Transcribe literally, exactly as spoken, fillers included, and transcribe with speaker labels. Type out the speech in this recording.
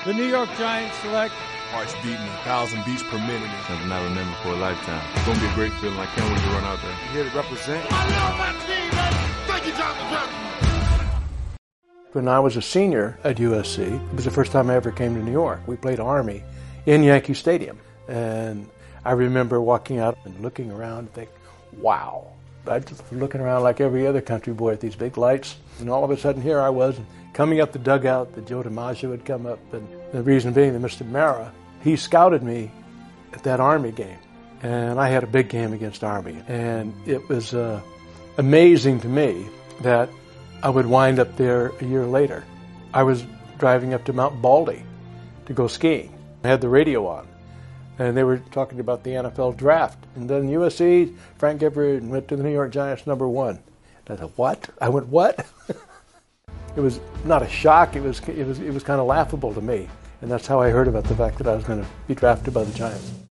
Speaker 1: The New York Giants select
Speaker 2: hearts beating a thousand beats per minute.
Speaker 3: Something I remember for a lifetime. It's going to be a great feeling. I can't wait to run out there.
Speaker 2: Here to represent.
Speaker 4: I love my team, man. Thank you, Jonathan.
Speaker 5: When I was a senior at U S C, it was the first time I ever came to New York. We played Army in Yankee Stadium. And I remember walking out and looking around and think, wow. I just was looking around like every other country boy at these big lights. And all of a sudden, here I was coming up the dugout that Joe DiMaggio had come up. And the reason being that Mister Mara, he scouted me at that Army game. And I had a big game against Army. And it was uh, amazing to me that I would wind up there a year later. I was driving up to Mount Baldy to go skiing. I had the radio on, and they were talking about the N F L draft. And then U S C, Frank Everett went to the New York Giants number one. And I said, what? I went, what? It was not a shock. It was, it was, it was kind of laughable to me. And that's how I heard about the fact that I was going to be drafted by the Giants.